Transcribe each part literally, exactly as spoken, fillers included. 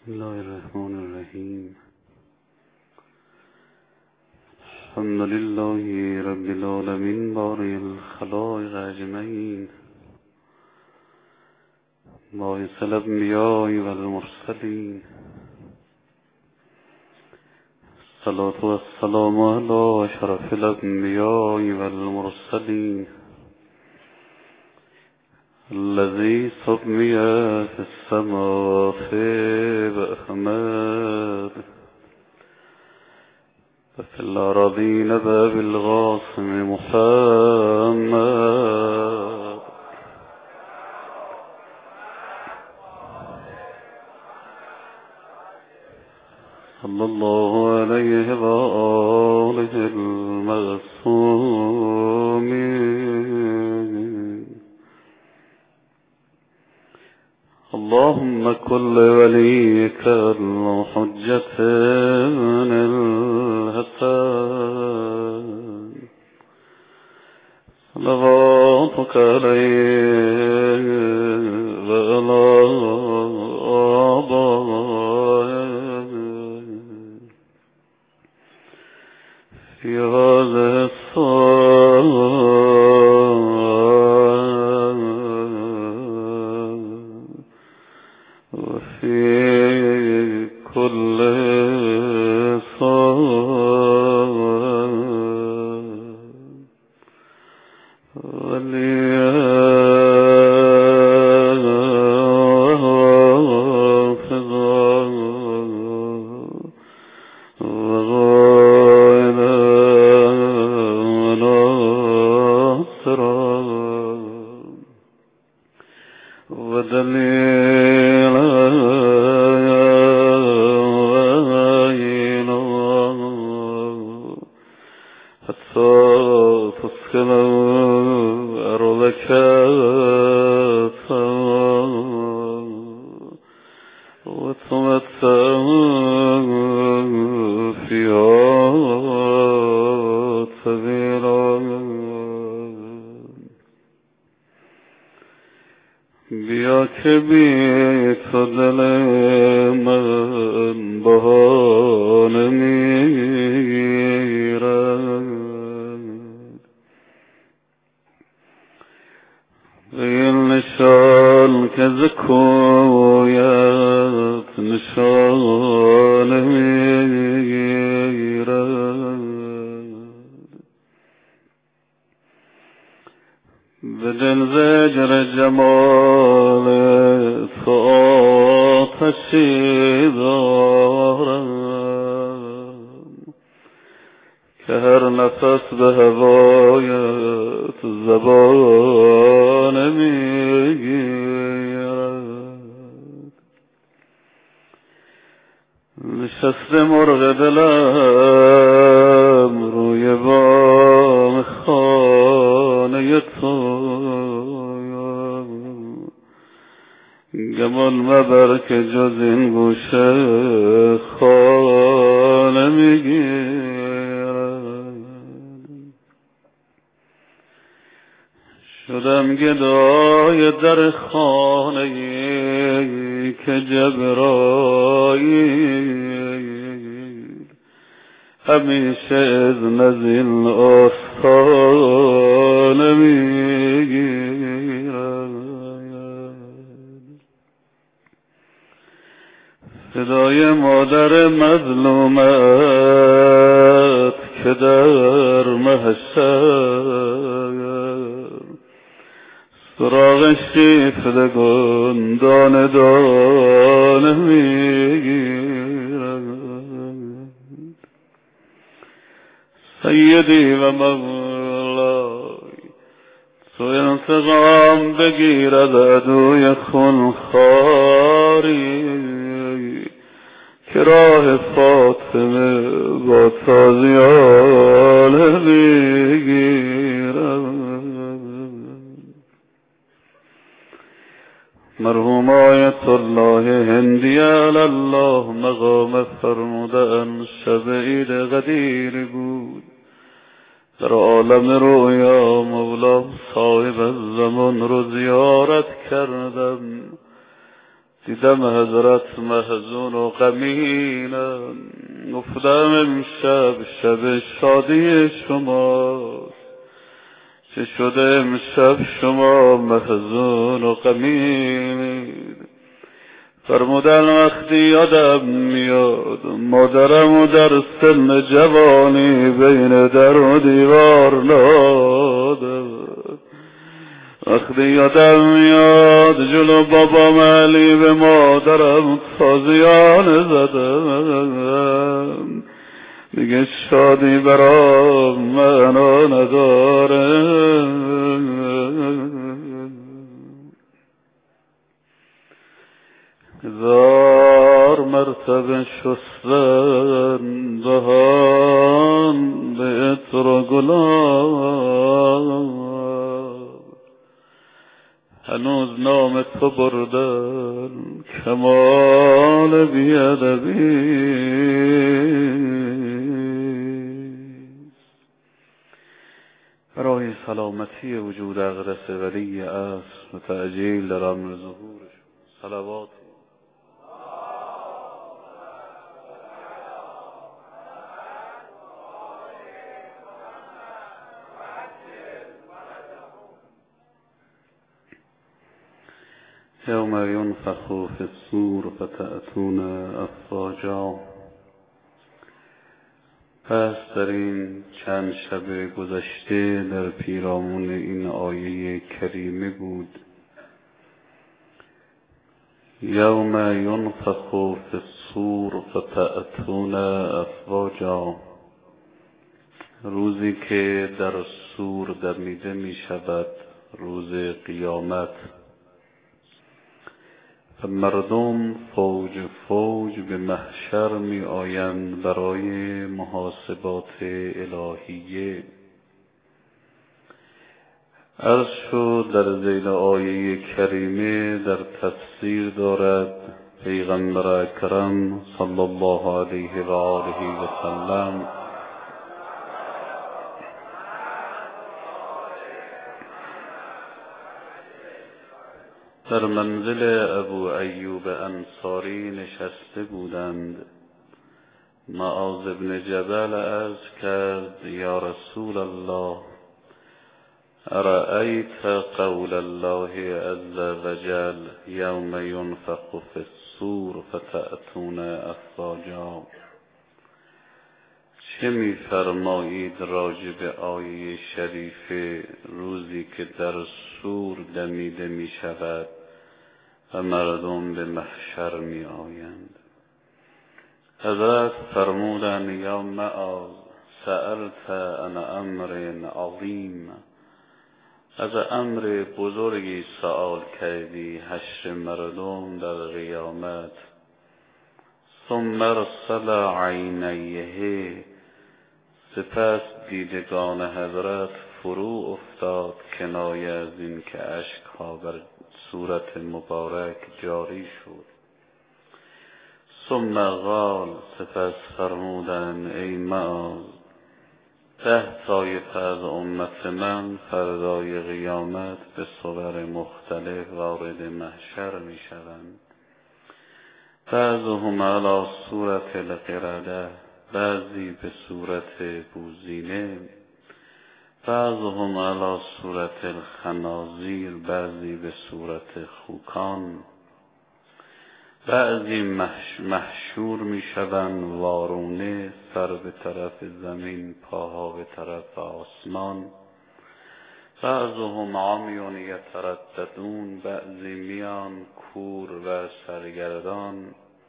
بسم الله الرحمن الرحیم. الحمد لله رب العالمین باری الخلائق اجمعین، باعث الانبیاء والمرسلین، الصلاة والسلام علی اشرف الانبیاء والمرسلین الذي سمي في السماوات بأحمد وفي الأراضين باب القاسم محمد صلى الله عليه وآله المعصومين. اللهم كل وليك الحجة الحسن صلواتك عليه وعلى آبائه في هذا الصلاة وفي كل صلاة وليحفظا وغائلا وناصرا ودليلا حتى تسكن أرضك وتمتع فيها طويلا بیا که بی تو دل من بهانه میرد، به این نشان که ز کویت نشانه میرد، به دل زجر جمال تو آتشی دارم که هر نفس به هوایت زبان میگیرد. نشسته مرغ دلم روی بام خانه تو، گمان مبر که جز این گوشه خانه میگیرد. شدم گدای در خانه که جبرائیل همیشه اذن از این آستانه میگیرد. صدای مادر مظلومت که در محشر سراغ شیفتگان دانه دانه میگیرد. سیدی و مولای تو انتقام بگیرد عدوی خونخواری که راه فاطمه با تازیانه میگیرد. مرحوم آیت الله هندی علی الله مقام فرمودن شب عید قدیر بود، در عالم رویا مولا صاحب الزمان رو زیارت کردم دیدم حضرت محزون و غمینم، گفتم امشب شب شادی شماست، چه شده امشب شما محزون و غمین؟ فرمودن وقتی یادم میاد مادرم و در سن جوانی بین در و دیوار نادم، وقتی یادم میاد جلو بابام علی به مادرم تازیانه زدم، دیگه شادی برام معنا نداره. هزار مرتبه شستن دهان به عطر و گلاب، هنوز نام تو بردن کمال بی‌ادبی. برای سلامتی وجود اقدس ولی عصر و تعجیل در امر ظهورش صلوات یوم ینفخ فی الصور فتأتون افواجا. پس در این چند شب گذشته در پیرامون این آیه کریمه بود، یوم ینفخ فی الصور فتأتون افواجا، روزی که در صور دمیده می شود، روز قیامت، مردم فوج فوج به محشر می آیند برای محاسبات الهیه. عرض شد در ذیل آیه کریمه در تفسیر دارد پیغمبر اکرم صلی الله علیه و آله و سلم در منزل ابو ایوب انصاری نشسته بودند. معاذ بن جبل عرض کرد یا رسول الله، ارأیت قول الله عز وجل یوم ینفخ فی الصور فتأتون افواجا، چه می‌فرمایید راجع به آیه شریف روزی که در صور دمیده می شود و مردم به محشر می آیند؟ حضرت فرمودند یا معاذ سألت عن امر عظیم، از امر بزرگی سؤال کردی، حشر مردم در قیامت. ثم ارسل عینیه، سپس دیدگان حضرت فرو افتاد کنایه از این که اشک‌ها بر صورت مبارک جاری شد. ثم قال، سپس فرمودند ای معاذ، ده طایفه از امت من فردای قیامت به صور مختلف وارد محشر می شوند. بعضهم علی صورت القرده، بعضی به صورت بوزینه، بعضهم علی صورت الخنازیر، بعضی به صورت خوکان، بعضی محشور می شوند وارونه، سر به طرف زمین، پاها به طرف آسمان. بعضهم عمیون یترددون، بعضی میان کور و سرگردان.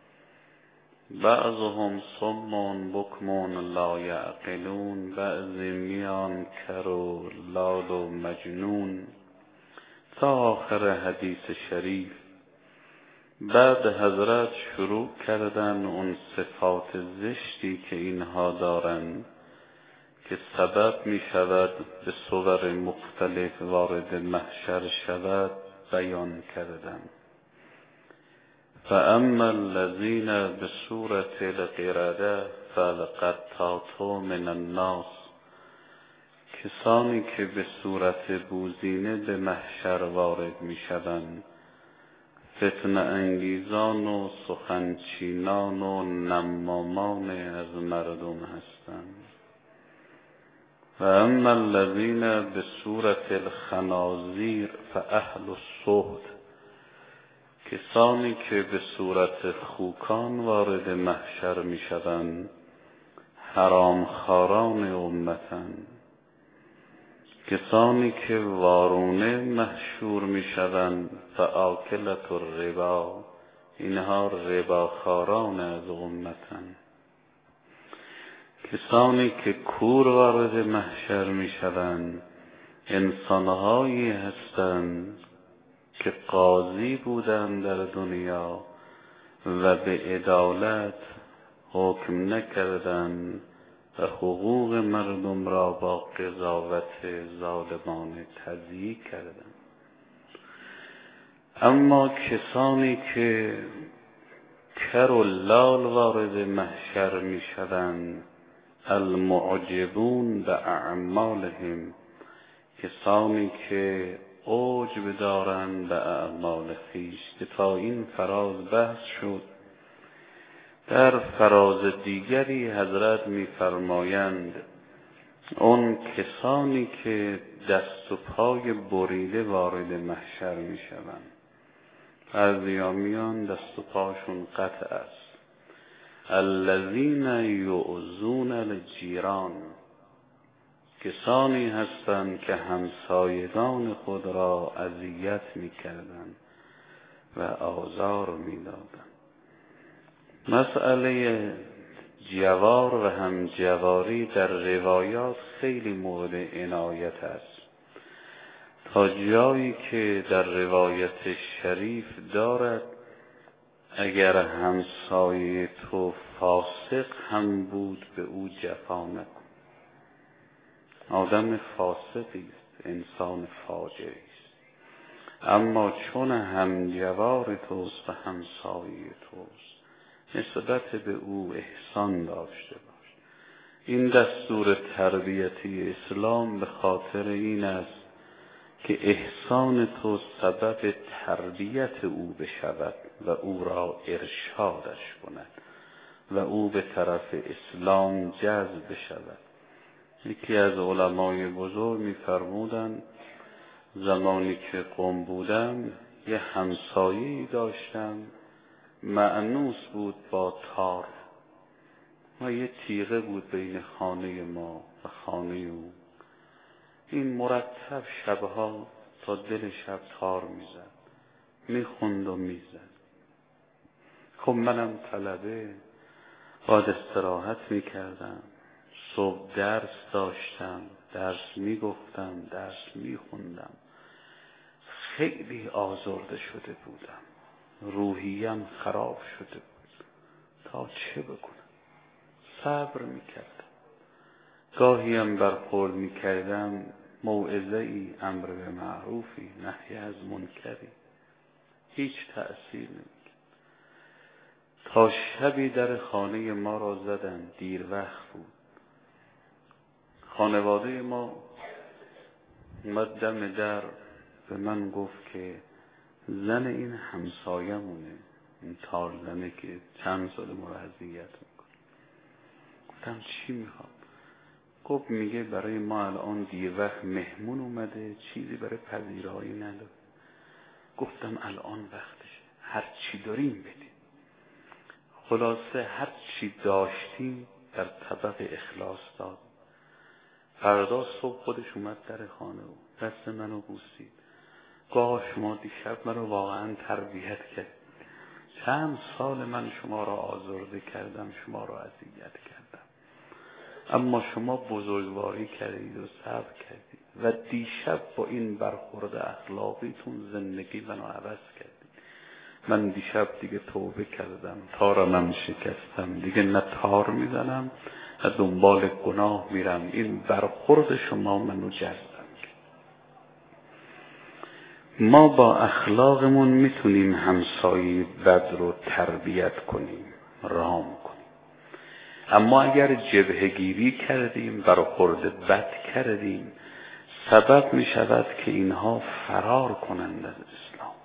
بعضهم صم بکم لا یعقلون، بعضی میان کر و لال و مجنون، تا آخر حدیث شریف. بعد حضرت شروع کردن اون صفات زشتی که اینها دارند که سبب می شود به صور مختلف وارد محشر شود بیان کردن. فاما الذین به صورت القرده فالقطات من الناس، کسانی که به صورت بوزینه به محشر وارد می شوند، فتنه انگیزان و سخنچینان و نمامان از مردم هستند. و اما الذین به صورت الخنازیر فاهل الصحت، کسانی که به صورت خوکان وارد محشر می شوند حرامخواران امتند. کسانی که وارونه محشور می شوند فآکلة الربا، اینها رباخواران از امتند. کسانی که کور وارد محشر می شوند انسانهایی هستند که قاضی بودند در دنیا و به عدالت حکم نکردند و حقوق مردم را با قضاوت ظالمانه تضییع کردند. اما کسانی که کر و لال وارد محشر می شوند المعجبون به اعمالهم، کسانی که عجب دارند به اعمال خویش، که تا این فراز بحث شد. در فراز دیگری حضرت می‌فرمایند اون کسانی که دست و پای بریده وارد محشر می‌شوند، بعضیامیان دست و پاشون قطع است. الذین یؤذون الجیران، کسانی هستند که همسایگان خود را اذیت می‌کردند و آزار می‌دادند. مسئله جوار و همجواری در روایات خیلی مورد عنایت است، تا جایی که در روایت شریف دارد اگر همسایه تو فاسق هم بود به او جفا نکن. آدم فاسقی است، انسان فاجعی است، اما چون همجوار توست و همسایه توست نسبت به او احسان داشته باش. این دستور تربیتی اسلام به خاطر این است که احسان تو سبب تربیت او بشود و او را ارشادش کند و او به طرف اسلام جذب بشود. یکی از علمای بزرگ می‌فرمودند زمانی که قم بودم یه همسایه‌ای داشتم مأنوس بود با تار و یه تیغه بود بین خانه ما و خانه او. این مرتب شبها تا دل شب تار میزد، میخوند و میزد. خب منم طلبه باید استراحت میکردم، صبح درس داشتم، درس میگفتم، درس میخوندم. خیلی آزرده شده بودم، روحیم خراب شده بود. تا چه بکنم؟ صبر میکردم. گاهیم برخورد میکردم موعظه ای، امر به معروفی، نهی از منکری، هیچ تأثیر نمیکرد. تا شبی در خانه ما را زدن، دیر وقت بود. خانواده ما اومد دم در به من گفت که زن این همسایه‌مونه، این تار زنه که چند سال ما را اذیت میکنه. گفتم چی میخواد؟ گفت میگه برای ما الان دیر وقت مهمون اومده، چیزی برای پذیرایی نداره. گفتم الان وقتشه، هر چی داریم بدیم. خلاصه هر چی داشتیم در طبق اخلاص داد. فردا صبح خودش اومد در خانه و دست منو بوسید. گاه شما دیشب منو واقعا تربیت کرد. چند سال من شما را آزرده کردم، شما را اذیت کردم، اما شما بزرگواری کردید و صبر کردید و دیشب با این برخورد اخلاقیتون زندگی منو عوض کردید. من دیشب دیگه توبه کردم، تارم شکستم، دیگه نه تار میزنم نه دنبال گناه میرم. این برخورد شما منو جذب کرد. ما با اخلاقمون میتونیم همسایه بد رو تربیت کنیم، رام کنیم. اما اگر جبهه‌گیری کردیم، برخورد بد کردیم، سبب می شود که اینها فرار کنند از اسلام.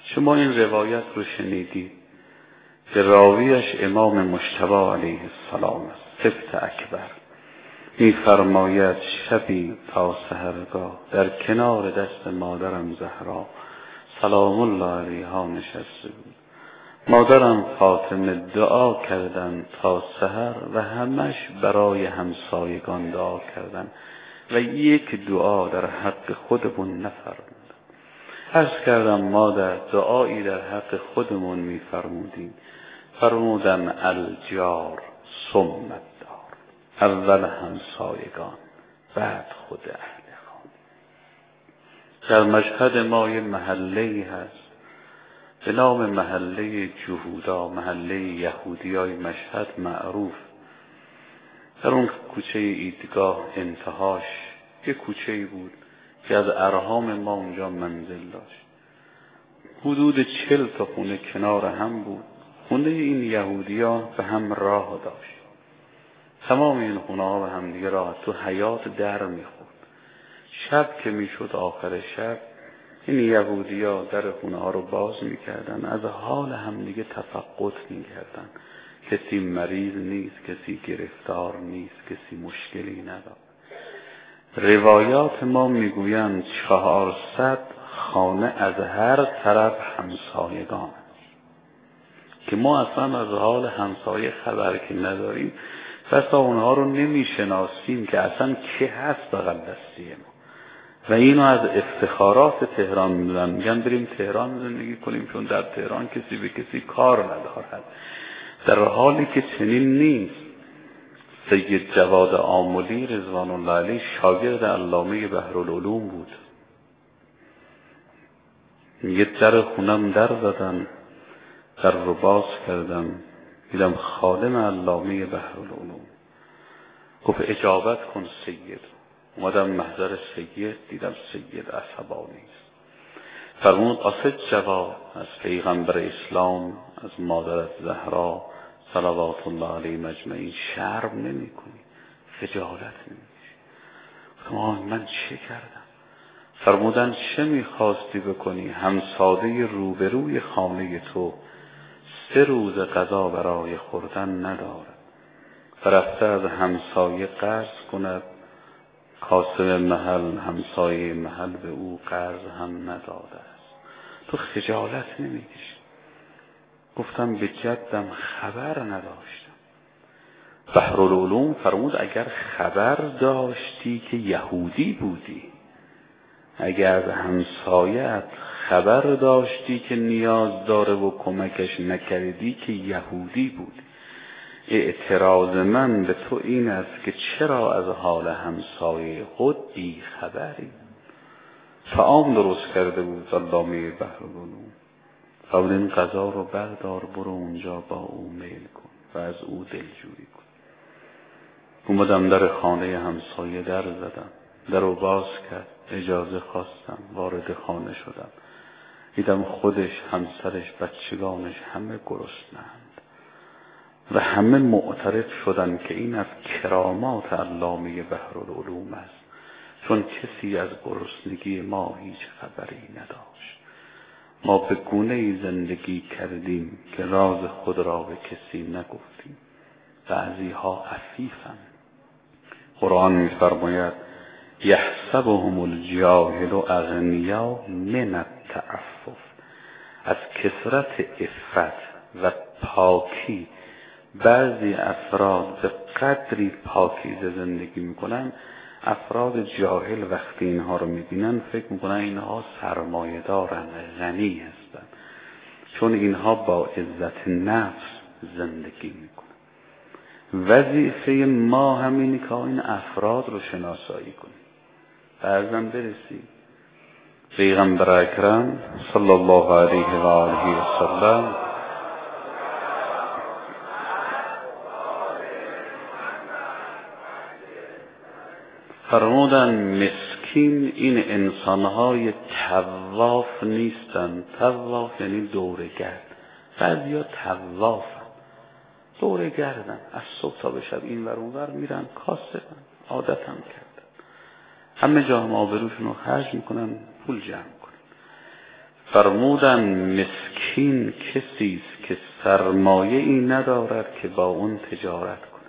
شما این روایت رو شنیدید که راویش امام مجتبی علیه السلام است، سبط اکبر. می‌فرماید شبی تا سحرگاه در کنار دست مادرم زهرا سلام الله علیها نشسته بود. مادرم فاطمه دعا کردن تا سحر و همش برای همسایگان دعا کردن و یک دعا در حق خودمون نفرمودن. عرض کردم مادر دعایی در حق خودمون میفرمودیم، فرمودن الجار ثم الدار، اول همسایگان بعد خود اهل خانه. در مشهد ما یه محله‌ای هست به نام محله جهودا، محله یهودیای مشهد معروف. در اون کوچه ایدگاه انتهاش یه کوچه‌ای بود که از ارحام ما اونجا منزل داشت. حدود چل تا خونه کنار هم بود. خونه این یهودیا به هم راه داشت. تمام این خونه ها به هم دیگه راه تو حیاط در میخورد. شب که میشد آخر شب این یهودیا در خونه ها رو باز میکردن، از حال هم دیگه تفقد میکردن. کسی مریض نیست، کسی گرفتار نیست، کسی مشکلی نداره. روایات ما میگویند چهارصد خانه از هر طرف همسایگان که ما اصلا از حال همسایه خبر که نداریم، بسا اونها رو نمیشناسیم که اصلا کی هست بغل دستی ما. و اینو از افتخارات تهران میدونن، میگن بریم تهران زندگی کنیم چون در تهران کسی به کسی کار ندارد، در حالی که چنین نیست. سید جواد آملی رضوان الله علیه شاگرد علامه بحرالعلوم بود. یه در خونم در زدن، در رو باز کردم، دیدم خادم علامه بحرالعلوم. گفت اجابت کن سید. اومدم محضر سید، دیدم سید عصبانی است. فرمود آسد جواد، از پیغمبر اسلام، از مادرت زهرا صلوات الله علیه مجمعین شرم نمی کنی، خجالت نمی کشی؟ گفتم من چه کردم؟ فرمودن چه میخواستی بکنی؟ همساده روبروی خانه تو سه روز غذا برای خوردن ندارد، فرفته از همسایه قرض کند، کاسب محل همسایه محل به او قرض هم نداده است، تو خجالت نمیکشی؟ گفتم به جدم خبر نداشتم. بحرالعلوم فرمود اگر خبر داشتی که یهودی بودی، اگر همسایت خبر داشتی که نیاز داره و کمکش نکردی که یهودی بود. اعتراض من به تو این است که چرا از حال همسایه خود بی خبری؟ طعام درست کرده بود علامه بحرالعلوم، فرمود این غذا رو بردار برو اونجا با او میل کن و از او دلجویی کن. اومدم در خانه همسایه در زدم، در رو باز کرد، اجازه خواستم، وارد خانه شدم، دیدم خودش، همسرش، بچگانش همه گرسنه‌اند و همه معترف شدن که این از کرامات علامه بحرالعلوم است، چون کسی از گرسنگی ما هیچ خبری نداشت. ما به گونه‌ای زندگی کردیم که راز خود را به کسی نگفتیم. بعضی ها عفیفند. قرآن می‌فرماید یحسبهم الجاهل اغنیا من التعفف. از کثرت عفت و پاکی بعضی افراد به قدری پاکیزه زندگی میکنن، افراد جاهل وقتی اینها رو میبینن فکر میکنن اینها سرمایه دارن، غنی هستن، چون اینها با عزت نفس زندگی میکنن. وظیفه ما همینی که این افراد رو شناسایی کنیم، بعضا برسیم. پیغمبر اکرم صلی الله علیه و آله و سلم فرمودن مسکین این انسانهای طواف نیستن. طواف یعنی دورگرد. بعضی ها طوافن، دورگردن، از صبح تا به شب این ور اون ور میرن، کاسبن، عادت هم کردن، همه جا هم آبروشون رو خرج میکنن، پول جمع کنن. فرمودن مسکین کسی است که سرمایه ای ندارد که با اون تجارت کند،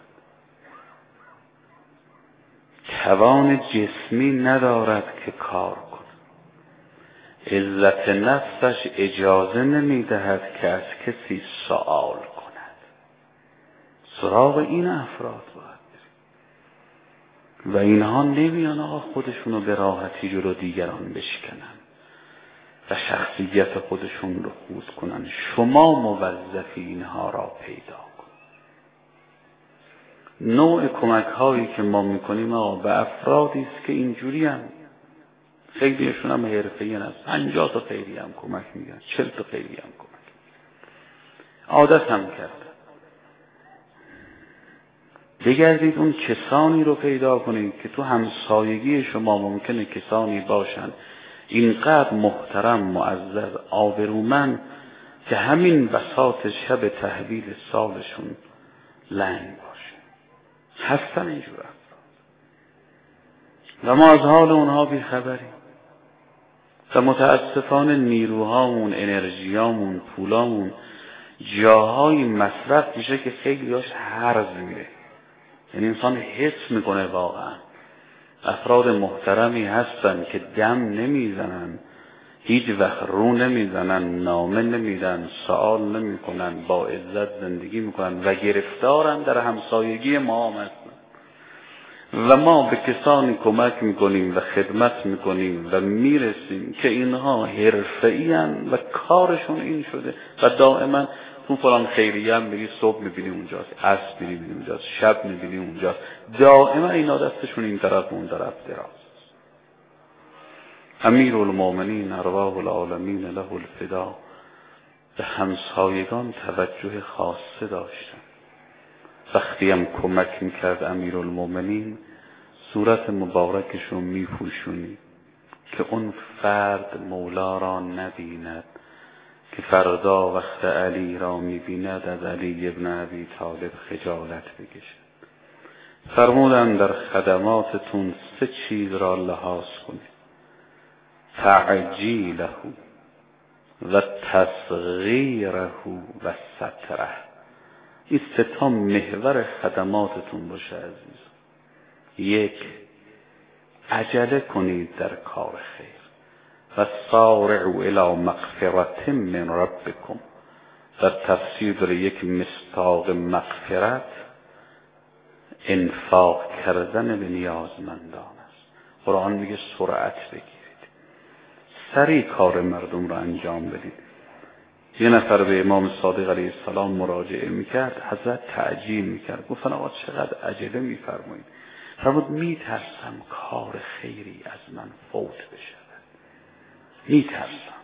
توان جسمی ندارد که کار کند، عزت نفسش اجازه نمیدهد که از کسی سؤال کند. سراغ این افراد باید بریم و اینها نمیان آقا خودشونو به راحتی جلو دیگران بشکنن و شخصیت خودشون رو خود کنن. شما موظفی اینها را پیدا کن. نوع کمک هایی که ما میکنیم آقا به افرادی است که اینجوری هم خیلیشون هم حرفه‌ای هست، پنجاه تا خیلی هم کمک میگن، چل تا خیلی هم کمک عادت هم کرد. بگردید اون کسانی رو پیدا کنید که تو همسایگی شما ممکنه کسانی باشن اینقدر محترم، معزز، آبرومند که همین بساط شب تحویل سالشون لنگ باشه. هستن اینجور افراد و ما از حال اونها بیخبریم و متاسفانه نیروهامون، انرژیامون، پولامون جاهای مصرف میشه که خیلی هاش هرز میره. یعنی انسان حس میکنه واقعا افراد محترمی هستن که دم نمیزنن، هیچ وقت رو نمیزنن، نامه نمیدن، سوال نمیکنن، با عزت زندگی میکنن و گرفتارن در همسایگی ما هم هستن و ما به کسانی کمک میکنیم و خدمت میکنیم و میرسیم که اینها حرفه‌ای هستند و کارشون این شده و دائما تو فلان خیریه هم میری، صبح میبینی اونجاست، عصر میبینی اونجاست، شب میبینی اونجاست، دائما اینا دستشون این طرف اون طرف دراز. امیرالمومنین ارواح العالمین له الفدا به همسایگان توجه خاصه داشتن. وقتی هم کمک میکرد امیرالمومنین صورت مبارکش رو میپوشونی که اون فرد مولا را نبیند که فردا وقت علی را میبیند از علی ابن ابی طالب خجالت بکشد. فرمودن در خدماتتون سه چیز را لحاظ کنید: تعجیله و تصغیره و ستره. این سه تا محور خدماتتون باشه عزیز. یک، عجله کنید در کار خیر و سارعوا الی مغفرة من ربکم. در تفسیر داره یک مصداق مغفرت انفاق کردن به نیازمندان است. قرآن میگه سرعت بگیرید، سریع کار مردم رو انجام بدید. یه نفر به امام صادق علیه السلام مراجعه میکرد، حضرت تعجیل میکرد، گفتن آقا چقدر عجله میفرمایید؟ فرمود میترسم کار خیری از من فوت بشود، میترسم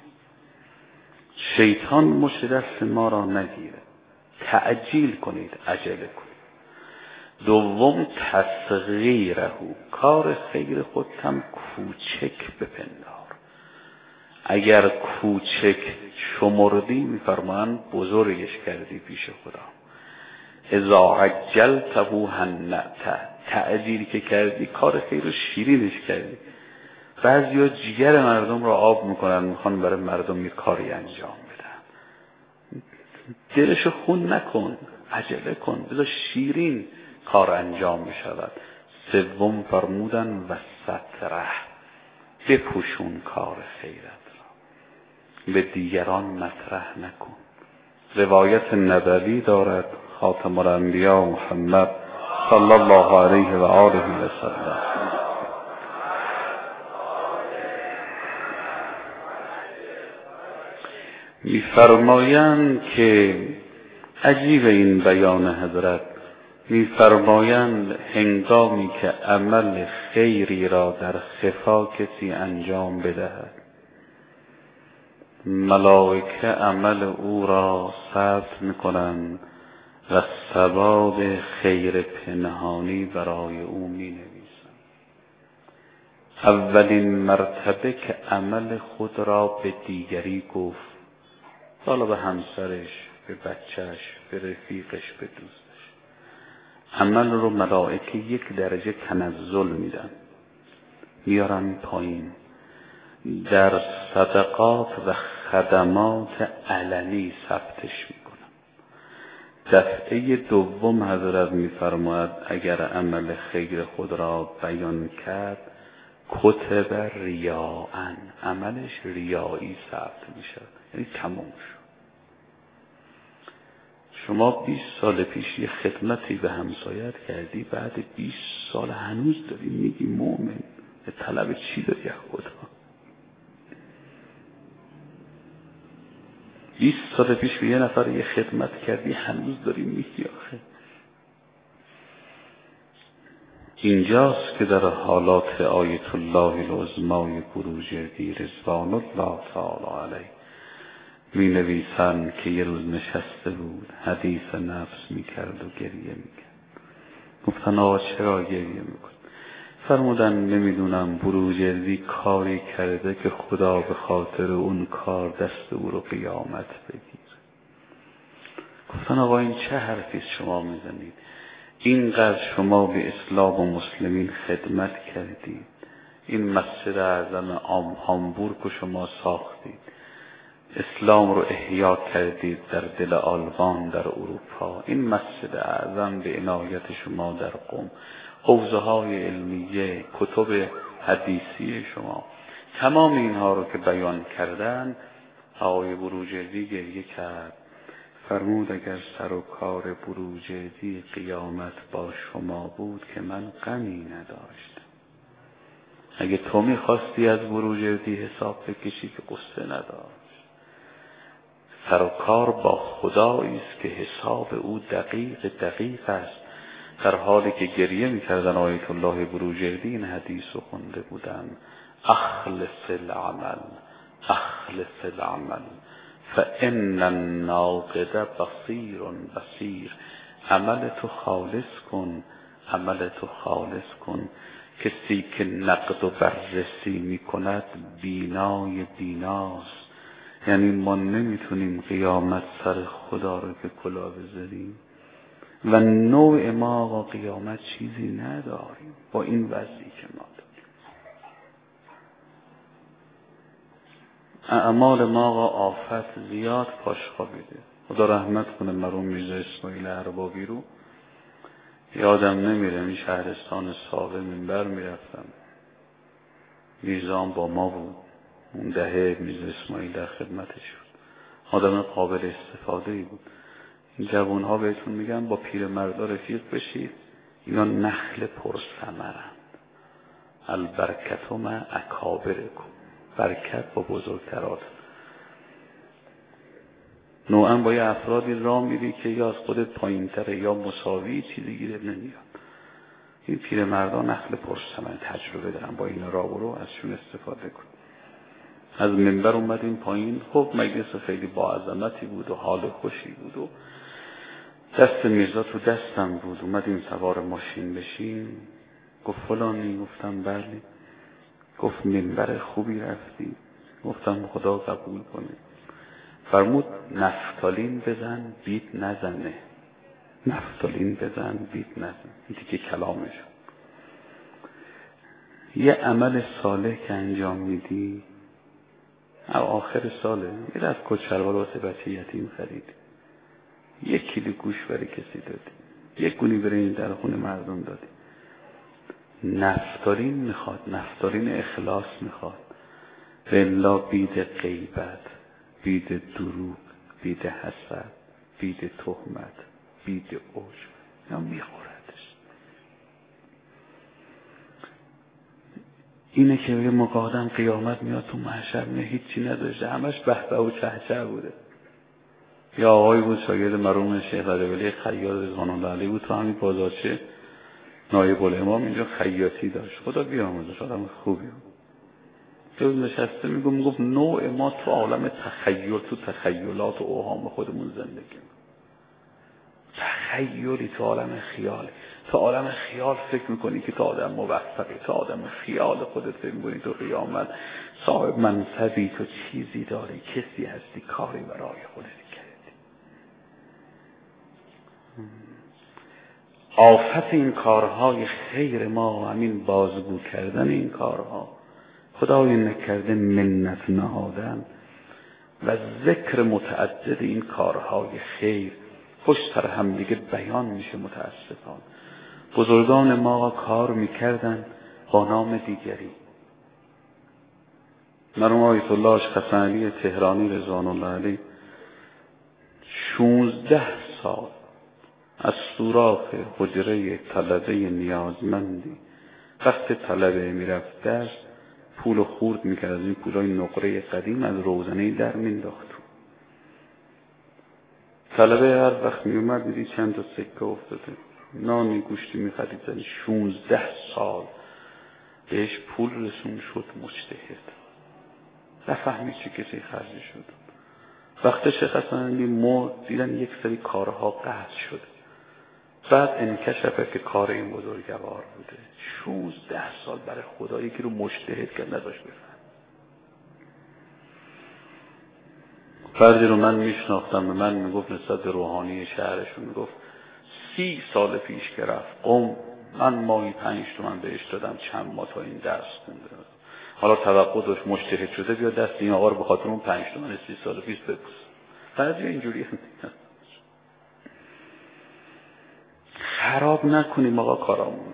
شیطان مشت دست ما را نگیره. تعجیل کنید، عجله کنید. دوم، تصغیره، کار خیر خود هم کوچک بپندار. اگر کوچک شمردی میفرمان بزرگش کردی پیش خدا. اذا عجلته هنأته، تعجیل که کردی کار خیر رو شیرینش کردی. بعضیا جگر مردم رو آب میکنن، میخوان برای مردم یه کاری انجام بدن. دلشو خون نکن، عجله کن، بذار شیرین کار انجام بشود. سوم فرمودن و ستره، بپوشون کار خیرت را، به دیگران مطرح نکن. روایت نبوی دارد خاتم الانبیا محمد صلی الله علیه و آله و سلم میفرمایند که عجیب این بیان حضرت، میفرمایند هنگامی که عمل خیری را در خفا کسی انجام بدهد، ملائکه عمل او را ثبت میکنند و ثواب خیر پنهانی برای او می نویسند. اولین مرتبه که عمل خود را به دیگری گفت، حالا به همسرش، به بچهش، به رفیقش، به دوستش، عمل رو ملائکه یک درجه تنزل میدن، میارن پایین. در صدقات و خدمات علنی ثبتش میکنم. دفعه دوم حضرت میفرماید اگر عمل خیر خود را بیان کرد کتب ریاءً، عملش ریایی ثبت میشه، یعنی تمام شد. شما بیست سال پیش یه خدمتی به همسایت کردی، بعد بیست سال هنوز داری میگی مومن، طلب چی داری از خدا؟ بیست سال پیش به یه نفر یه خدمت کردی، هنوز داری میگی آخه. اینجاست که در حالات آیت الله العظمای بروجردی رضوان الله تعالی علیه می نویسند که یه روز نشسته بود حدیث نفس می کرد و گریه می کرد. گفتن آقا چرا گریه می کرد؟ فرمودن نمیدونم بروجردی کاری کرده که خدا به خاطر اون کار دست او رو قیامت بگیر. گفتن آقا این چه حرفی شما میزنید؟ اینقدر شما به اسلام و مسلمین خدمت کردید، این مسجد اعظم هامبورگ رو شما ساختید، اسلام رو احیا کردید در دل آلمان در اروپا، این مسجد اعظم به عنایت شما در قم، حوزه های علمیه، کتب حدیثی شما، تمام اینها رو که بیان کردن، آقای بروجردی گریه کرد. فرمود اگر سر و کار بروجردی قیامت با شما بود که من غمی نداشتم. اگه تو میخواستی از بروجردی حساب بکشی که قصه نداشت. سر و کار با خدایی است که حساب او دقیق دقیق است. در حالی که گریه میکردن آیت الله بروجردی این حدیث رو خونده بودن: اخلص العمل اخلص العمل فان الناقد بصیر بصیر. عمل تو خالص کن، عمل تو خالص کن. کسی که نقد و بررسی میکند بینای بیناست. یعنی ما نمیتونیم قیامت سر خدا رو که کلاه بذاریم و نوع ما با قیامت چیزی نداریم با این وضعی که ما داریم. اعمال ما با آفت زیاد پاش خوابیده. خدا رحمت کنه مرحوم میرزا اسماعیل اربابی رو، یادم نمیره این شهرستان ساقه منبر میرفتم، میرزام با ما بود، اون دهه میرزا اسماعیل در خدمتش بود، آدم قابل استفاده ای بود. این جوان ها بهتون میگن با پیرمردا رفیق بشید، اینا نخل پرثمرند. البرکت مع اکابرکم، برکت با بزرگترات. نوعا با یه افرادی راه میری که یا از خودت پایین تره یا مساوی، چیزی گیرت نمیاد. این پیرمردا نخل پرثمرند، تجربه دارن، با اینا راه برو، ازشون استفاده کن. از منبر اومدیم پایین، خب مجلس خیلی با عظمتی بود و حال خوشی بود و دست میرزا تو دستم بود. اومدیم سوار ماشین بشیم، گفت فلانی، گفتم بله. گفت منبر خوبی رفتی؟ گفتم خدا قبول کنه. فرمود نفتالین بزن بیت نزنه، نفتالین بزن بیت نزن. این دیگه کلامش. یه عمل صالح که انجام میدی، آخر ساله یه دست کت شلوار واسه بچه یتیم خرید، یک کیلو گوش برای کسی دادی، یک گونی برنج در خونه مردم دادی. نفتالین میخواد، نفتالین اخلاص میخواد. الا بید غیبت، بید دروغ، بید حسد، بید تهمت، بید عجب، یا میخوردش. اینه که یه موقع آدم قیامت میاد تو محشر نه هیچی نداشته، همش بهبه و چهچه بوده. یا آقای بود شاگرد مرحوم شیخ رضوی خیاط رضوان الله علیه بود، تو همین بازارچه نایب الامام اینجا خیاطی داشت. خدا بیامرزش، آدم خوبی بود. روز نشسته میگم میگفت نوع ما تو عالم تخیل، تو تخیلات و اوهام خودمون زندگی، تخیلی تو عالم خیال. تو عالم خیال فکر میکنی که تو آدم موفقی، تو آدم خیال خودت فکر میکنی تو قیامت صاحب منصبی، تو چیزی داری، کسی هستی، کاری برای خودت کردی. آفت این کارهای خیر ما همین بازگو کردن این کارها، خدای نکرده منت نهادن. و ذکر متعدد این کارهای خیر پشت سر هم دیگه بیان میشه. متاسفانه بزرگان ما کار میکردن با نام دیگری. مرحوم آیت الله اشقصنعلی تهرانی رضوان الله علیه شونزده سال از سوراخ حجره طلبه نیازمندی وقت طلبه میرفت در پول خورد میکرد، از این پولای نقره قدیم از روزنه در مینداخت. طلبه هر وقت میومد میدید چند تا سکه افتاده، نانی گوشتی میخرید. زنی شونزده سال بهش پول رسون شد مجتهد، نفهمید چه کسی خرجی شد. وقت شیخ حسنعلی مرد دیدن یک سری کارها قطع شده، بعد انکشفه که کار این بزرگوار بوده. شونزده سال برای خدا یکی رو مجتهد کرد نداشت بفهم. فردی رو من میشناختم، به من میگفت نسبت روحانی شهرشون میگفت سی سال پیش که رفت قم من ماهی پنج تومن بهش دادم چند ماه تا این درس خونده. حالا توقع داشت مجتهد شده بیا دست این آقا رو به خاطر اون پنج تومن سی سال پیش ببوس. بعضی اینجوری هم خراب نکنیم آقا کارامون،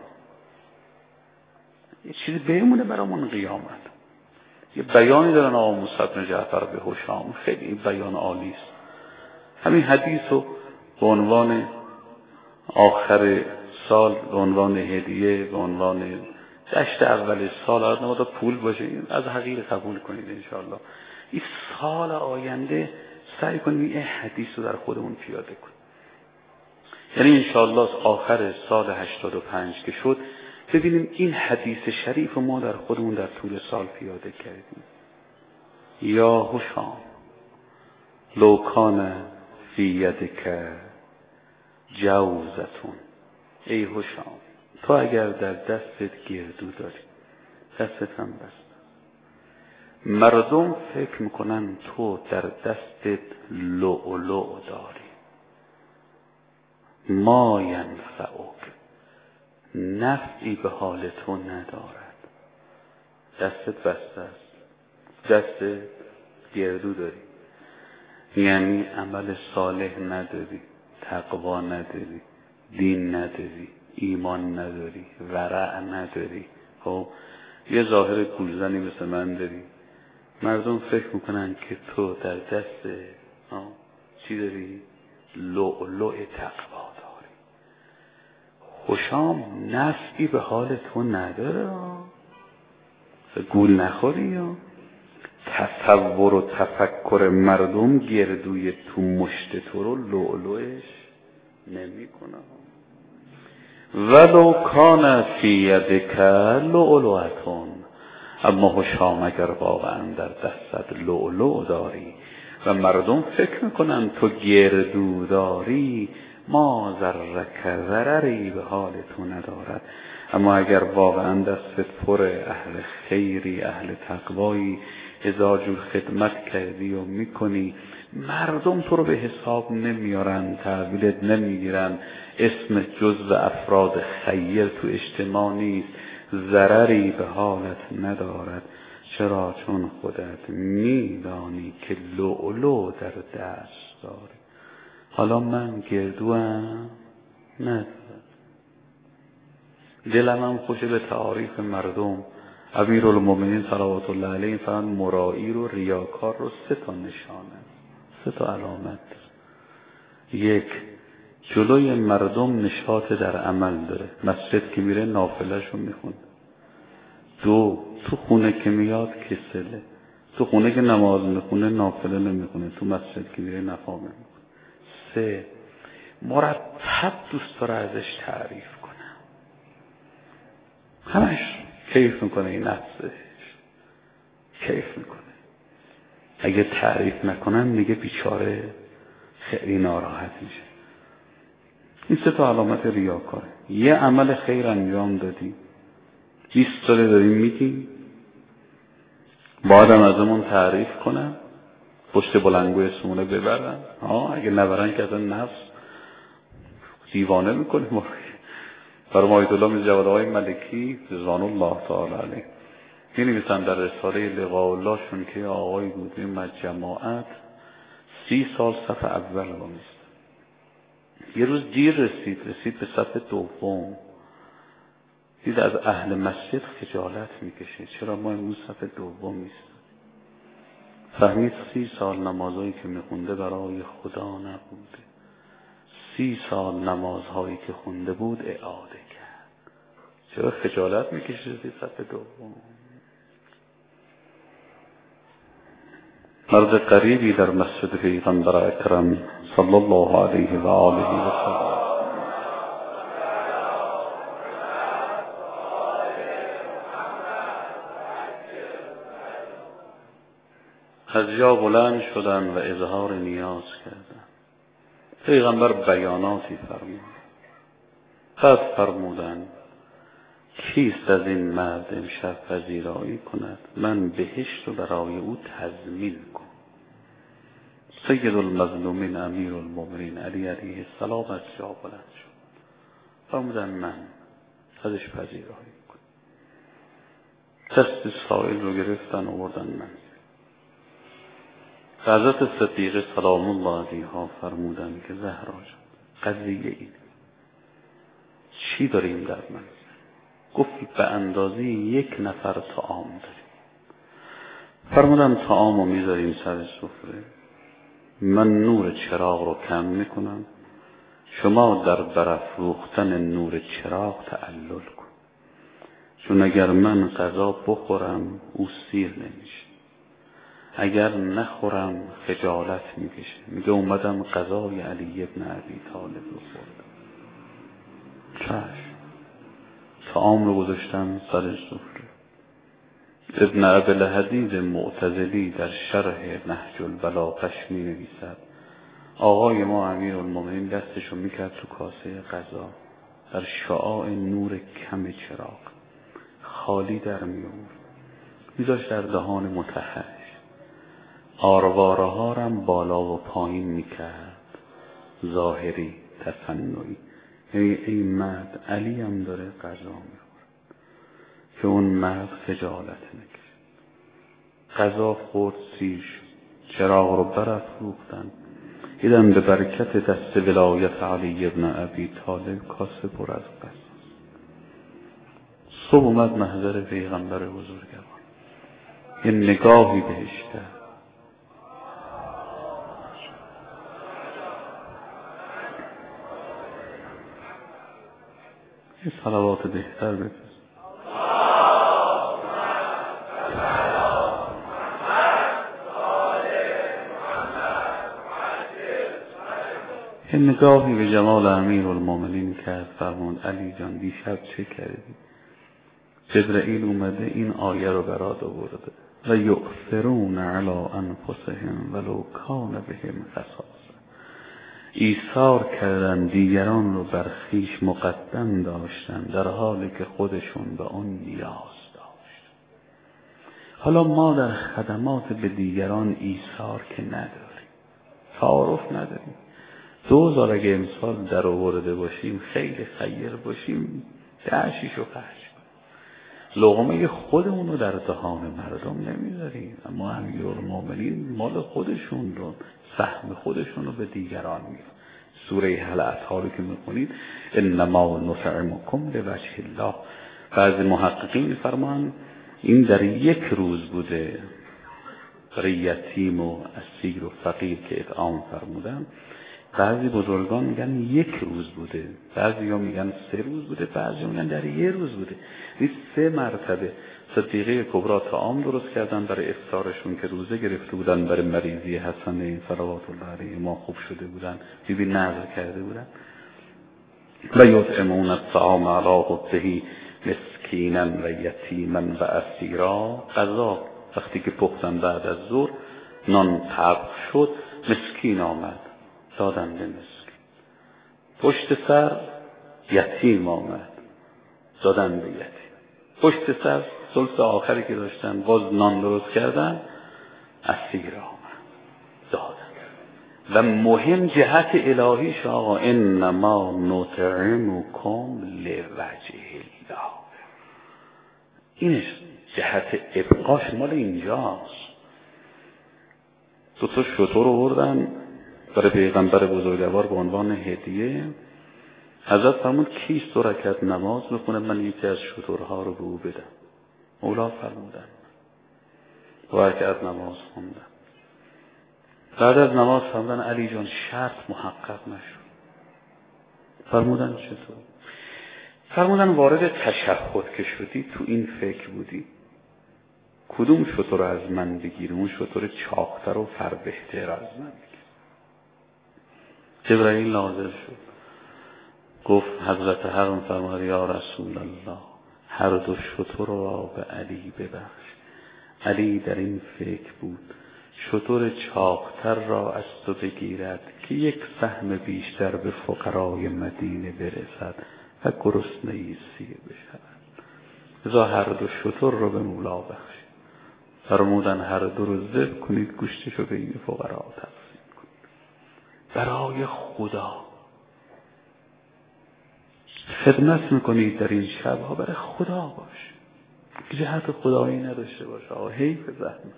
یه چیزی بمونه برامون قیامت. یه بیانی دارن آقا موسی بن جعفر به هشام، خیلی این بیان عالی است. همین حدیث رو به عنوان آخر سال، به عنوان هدیه، به عنوان جشن اول سال از نمادا پول باشه از حقیر قبول کنید انشاءالله. این سال آینده سعی کنیم این حدیث رو در خودمون پیاده کنیم. یعنی انشاءالله آخر سال هشتاد و پنج که شد ببینیم این حدیث شریف ما در خودمون در طول سال پیاده کردیم. یا هشام لو کان فی یدک جوزتون، ای هشام تو اگر در دستت گردو داری، دستت هم بست، مردم فکر میکنن تو در دستت لؤلؤ داری، ما ینفعک نفعی به حال تو ندارد. دستت بسته است، دستت گردو داری، یعنی عمل صالح نداری، تقوا نداری، دین نداری، ایمان نداری، ورع نداری. خب یه ظاهر گولزنی مثل من داری، مردم فکر میکنن که تو در دست چی داری؟ لؤلؤ تقوا داری. هشام نفعی به حال تو نداره، گول نخوری. یا تصور و تفکر مردم گردوی تو مشت تو رو لؤلؤش نمی کنه. ولو کان فی یدک لؤلؤتون، اما هشام اگر واقعا در دستت لؤلؤ داری و مردم فکر میکنن تو گردو داری، ما ذرک ضرری به حال تو ندارد. اما اگر واقعا دستت پر اهل خیری، اهل تقوایی، هزار جور خدمت کردی و میکنی، مردم تو رو به حساب نمیارن، تحویلت نمیگیرن، اسم جزو افراد خیر تو اجتماع نیست، ضرری به حالت ندارد. چرا؟ چون خودت میدانی که لؤلؤ در دست داری. حالا من گردوام ندارم، دلم هم خوشه به تعاریف مردم. امیرالمومنین صلوات الله علیه فرمان مرایی رو، ریاکار رو سه تا نشانه، سه تا علامت. یک، جلوی مردم نشاط در عمل داره، مسجد که میره نافله‌ش رو میخونه. دو، تو خونه که میاد کسله، تو خونه که نماز میخونه نافله نمیخونه، تو مسجد که میره نفاقه میکنه. سه، مرتب دوست داره ازش تعریف کنه، همش کیف میکنه، این نفسش کیف میکنه. اگه تعریف نکنن میگه بیچاره خیلی ناراحت میشه. این سه تا علامت ریاکاره. یه عمل خیر انجام دادی، بیست ساله داریم میگیم، بعدم ازمون تعریف کنن، پشت بلنگو اسمونه ببرن. ها اگه نبرن که اصلا نفس دیوانه میکنه. برای آیت الله میرزا جواد آقای ملکی رضوان الله تعالی علیه می نویسن در رساله لقاء الله شون که آقایی بود میومد جماعت سی سال صف اول رو میست. یه روز دیر رسید رسید به صف دوم، دید از اهل مسجد خجالت میکشه، چرا ما امروز صف دوم میست. فهمید سی سال نمازهایی که میخونده برای خدا نبوده، سی سال نمازهایی که خونده بود اعاده کرد. چرا خجالت میکشه رسید صف دوم. مرد قریبی در مسجد پیغمبر اکرم صلی الله علیه و آله و سلم از جا بلند شدن و اظهار نیاز کردن. پیغمبر بیاناتی فرمود. بعد فرمودن کیست از این مرد امشب پذیرایی کند من بهشت رو برای او تضمین کنم. سید المظلومین امیر المؤمنین علی علیه السلام از جا بلند شد. فرمودن من ازش پذیرایی کنم. دست سائل رو گرفتن آوردن من. حضرت صدیقه سلام الله علیها فرمودن که زهرا جان قضیه این چی داریم در من؟ گفت به اندازه یک نفر طعام داریم. فرمودن طعام رو میذاریم سر سفره، من نور چراغ رو کم میکنم، شما در برافروختن نور چراغ تعلل کن، چون اگر من غذا بخورم او سیر نمیشه، اگر نخورم خجالت میکشه. میگه اومدم غذای علی ابن ابی طالب رو خوردم. چشم طعام رو گذاشتم سر سفره. ابن ابوالحدید معتزلی در شرح نهج البلاغه می نویسد آقای ما امیرالمومنین دستشو میکرد تو کاسه غذا، در شعاع نور کم چراغ خالی در میآورد میذاشت در دهان متحش، آرواره ها رم بالا و پایین میکرد، ظاهری تصنعی. ای, ای مرد علی هم داره غذا میخوره که اون مرد خجالت نکشه. غذا خورد سیر شد، چراغ رو برافروختن، دیدن به برکت دست ولایت علی ابن ابی طالب کاسه پر از غذا. صبح اومد محضر پیغمبر بزرگوار، یه نگاهی بهش کرد. یه صلوات بهتر بفرست. یه نگاهی به جمال امیرالمومنین کرد. فرمود علی جان دیشب چه کردی؟ جبرئیل اومده این آیه رو برات آورده و یؤثرون علی انفسهم ولو کان بهم خصاصه. ایثار کردن دیگران رو بر خویش مقدم داشتن در حالی که خودشون به اون نیاز داشت. حالا ما در خدمات به دیگران ایثار که نداریم، تعارف نداریم. دوزار اگه امسال در آورده باشیم خیلی خیر باشیم دهشیشو خرج کنیم، لقمه خودمون رو در دهان مردم نمیذاریم. اما امیرالمومنین مال خودشون رو سهم خودشون رو به دیگران میدن. سوره هل اطهار رو که میخونید انما نطعمکم لوجه الله، بعضی محققین میفرمان این در یک روز بوده برای یتیم و اسیر و فقیر که اطعام فرمودن. بعضی بزرگان میگن یک روز بوده، بعضی ها میگن سه روز بوده، بعضی ها میگن در یک روز بوده. این سه مرتبه صدیقه کبرا طعام درست کردن برای افطارشون که روزه گرفته بودن برای مریضی حسن صلوات الله علیه ما خوب شده بودن، بیبی نذر کرده بودن. و یطعمون الطعام علی حبه مسکینا و یتیما و اسیرا. غذا وقتی که پختن بعد از ظهر نان طبخ شد، مسکین آمد دادن به مسکین، پشت سر یتیم آمد دادن به یتیم، پشت سر ثلث آخری که داشتن باز نان درست کردن، اسیر آمد دادن. و مهم جهت الهیش آقا انما نطعمکم لوجه الله، اینش جهت ابقاش مال اینجاست. دو تا شتر آوردن برای پیغمبر بزرگوار به عنوان هدیه. حضرت فرمود کیست دو رکعت نماز بخونه من یکی از شترها رو به او بدم. مولا فرمودن دو رکعت نماز خوندن. بعد از نماز فرمودن علی جان شرط محقق نشد. فرمودن چطور؟ فرمودن وارد تشهد که شدی تو این فکر بودی کدوم شتر از من بگیر، اون شتر چاقتر و فربهتر از من بگیر. جبرائیل نازل شد گفت حضرت حق فرمود یا رسول الله هر دو شتر را به علی ببخش. علی در این فکر بود شتر چاقتر را از تو بگیرد که یک سهم بیشتر به فقرای مدینه برسد و گرسنگی سیر بشود. لذا هر دو شتر را به مولا بخش. فرمودن هر دو رو ذبح کنید گوشتش رو به این فقرا تقسیم کنید. برای خدا خدمت میکنید در این شبها، برای خدا باش، جهت خدایی نداشته باشه. آه حیف زحمت.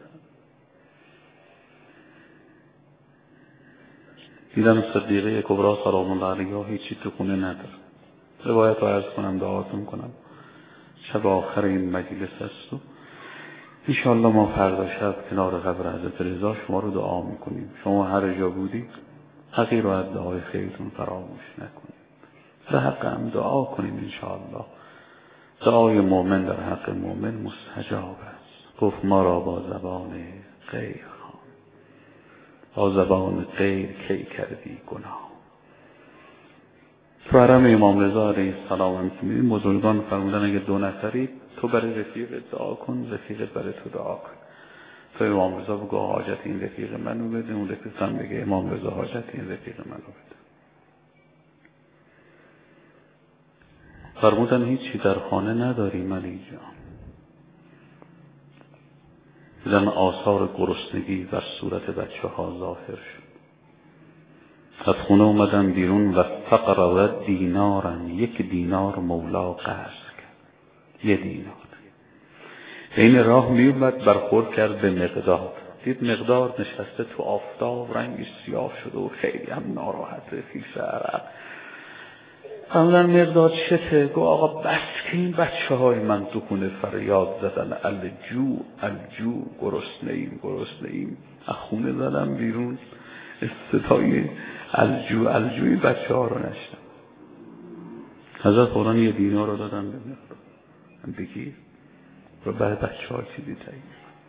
دیدم صدیقه کبرا سلام الله علیها هیچی تو خونه نداره. روایت رو عرض کنم دعاتون کنم. شب آخر این مجلس است و انشاءالله ما فردا شب کنار قبر حضرت رضا شما رو دعا میکنیم. شما هر جا بودید حقی رو از دعای خیرتون فراموش نکنید. در حق هم دعا کنیم انشاءالله. دعای مؤمن در حق مؤمن مستجاب است. گفت ما را با زبان غیر خوان، با زبان غیر کی کردی گناه. تو حرم امام رضا علیه السلام هم که می‌بینید بزرگان فرمودن اگه دو نفری تو برای رفیق دعا کن، رفیقت برای تو دعا کن. تو امام رضا بگو حاجت این رفیق منو بده، اون رفیق هم بگه امام رضا حاجت این رفیق منو بده. فرمودن هیچی در خانه نداریم علی جان. دیدن آثار گرسنگی در صورت بچه ها ظاهر شد. از خونه اومدن بیرون و فقر دینارن، یک دینار مولا قرض کرد. یه دینار. این راه میومد برخورد کرد به مقداد. دید مقداد نشسته تو آفتاب، رنگش سیاه شده و خیلی هم ناراحت رفیق عرق. فرمودن مقداد چته؟ گو آقا بس که این بچه های من تو خونه فریاد زدن الجو الجو، گرسنه ایم گرسنه ایم. از خونه زدم بیرون صدای الجو الجوی بچه ها رو نشدم. حضرت قرآن یه دینار رو دادن به مقداد بگیر و بعد بچه ها چیزی تایی.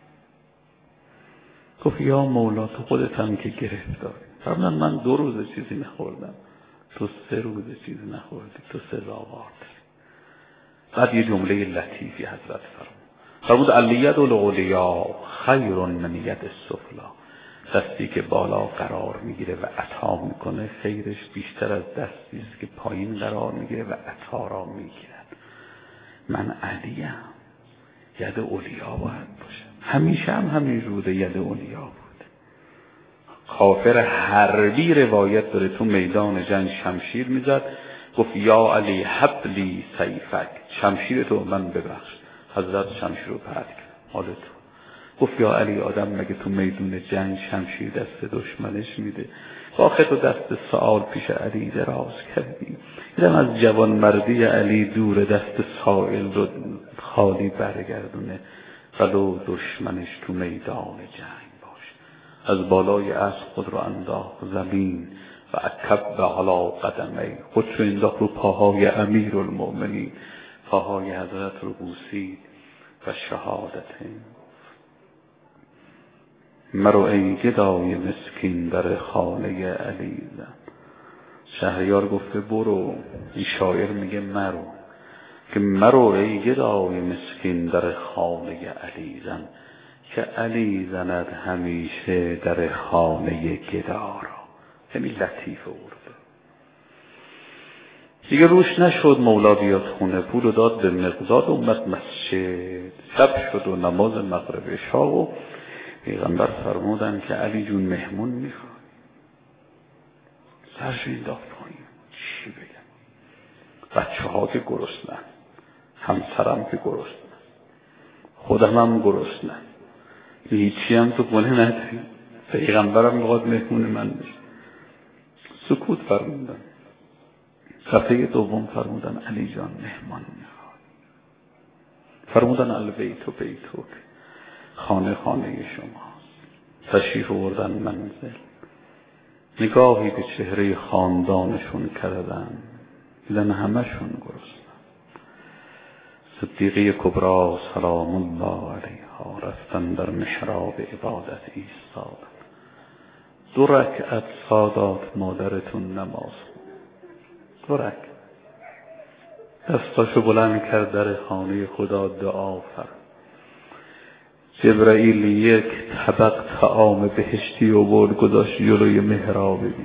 گفت یا مولا تو خودت هم که گرفتاری. فرمودن من دو روز چیزی نخوردم، تو سه روز چیزی نخوردی، تو سزاوار داری. بعد یه جمله لطیفی حضرت فرمود. فرمود الید العلیا خیر من ید السفلی. دستی که بالا قرار میگیره و عطا میکنه خیرش بیشتر از دستی است که پایین قرار میگیره و عطا را میگیرد. من علیم، ید علیا باید باشه. همیشه هم همین روده ید علیا بود. کافر حربی روایت داره تو میدان جنگ شمشیر میزد، گفت یا علی حبلی سیفک، شمشیر تو من ببخش. حضرت شمشیر رو پرد کرد، حال تو. گفت یا علی آدم مگه تو میدون جنگ شمشیر دست دشمنش میده؟ آخه تو دست سآل پیش علی دراز کردی. دیدم از جوان مردی علی دور دست سائل رو خالی برگردونه، ولو دشمنش تو میدان جنگ باش. از بالای اسب خود رو انداخت زمین و اکب علی قدمی، خودشو انداخت رو پاهای امیر المؤمنین. پاهای حضرت رو بوسید و شهادتین. مرو ای گدای مسکین در خانه علی زن. شهریار گفته برو، این شاعر میگه مرو، که مرو ای گدای مسکین در خانه علی زن، که علی زند همیشه در خانه گدا را. یعنی لطیف ورده دیگه روش نشد. مولا بیاد خونه، پول داد به مقداد، اومد مسجد. شب شد و نماز مغرب عشا و پیغمبر فرمودن که علی جون مهمون میخواد. سرش انداخت پایین. چی بگم؟ بچه ها که گرسنن، همسرم که گرسنن، خودم هم گرسنم، هیچی هم تو خونه نداری، پیغمبرم میخواد مهمون من بشه. سکوت فرمودن. صفحه دوم فرمودن علی جان مهمان میخواد. فرمودن البیت بیتک، خانه خانه شماست. تشریف آوردن منزل، نگاهی به چهره خاندانشون کردن، دیدن همشون گرسنن. صدیقه کبرا سلام الله علیها رفتن در محراب عبادت ایستادن. دو رکعت سادات مادرتون نماز، دو رکعت دستاشو بلند کرد در خانه خدا دعا فرمود. جبرائیل یک طبق طعام بهشتی آورد گذاشت جلوی محراب بیبی.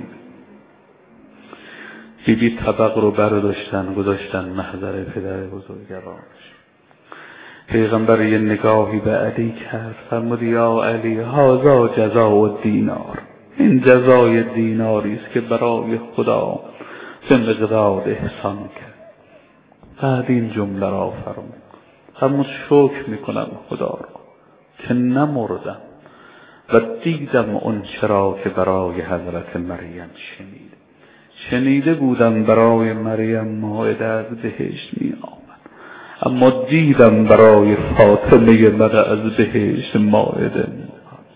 بیبی طبق رو برداشتن گذاشتن محضر پدر بزرگوارش. پیغمبر یه نگاهی به علی کرد، فرمود یا علی هذا جزاء الدینار، این جزای دیناری است که برای خدا به مقدار احسان کرد. بعد این جمله را فرمود، فرمود شکر میکنم خدا را که نمردم و دیدم اون چرا که برای حضرت مریم شنید شنیده بودم برای مریم مائده از بهشت می آمد، اما دیدم برای فاطمه من از بهشت مائده می آمد.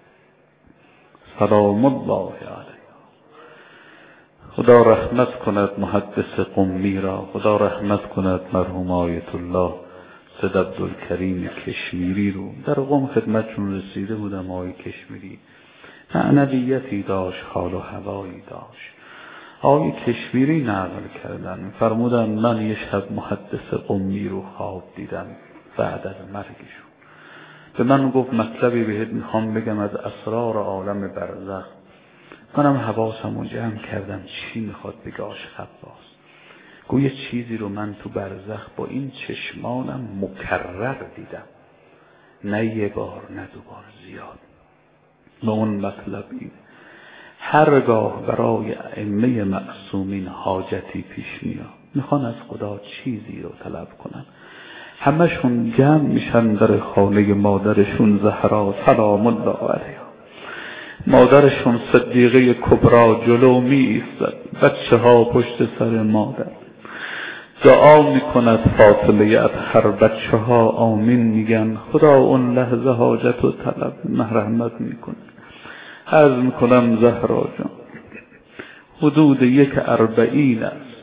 سلام الله علیه. خدا رحمت کند محدث قمی را، خدا رحمت کند مرحوم آیت الله سید عبدالکریم کشمیری رو. در قم خدمتشون رسیده بودم. آقای کشمیری معنویتی داشت، حال و هوایی داشت. آقای کشمیری نقل کردن، فرمودن من یه شب محدث قمی رو خواب دیدم بعد از مرگشون. به من گفت مطلبی بهت میخوام بگم از اسرار عالم برزخ. منم حواسمو جمع کردم چی میخواد بگه آش خباس. گویا چیزی رو من تو برزخ با این چشمانم مکرر دیدم، نه یه بار نه دو بار، زیاد. به اون مطلب این هرگاه برای ائمه معصومین حاجتی پیش میاد، میخوان از خدا چیزی رو طلب کنن، همشون جمع میشن در خانه مادرشون زهرا سلام الله علیها. مادرشون صدیقه کبرا جلو می ایستد، بچه ها پشت سر مادر دعا میکند. فاطمه اطهر بچه ها آمین میگن. خدا اون لحظه حاجت و طلب مرحمت میکنه. عرض میکنم زهرا جان حدود یک اربعین است،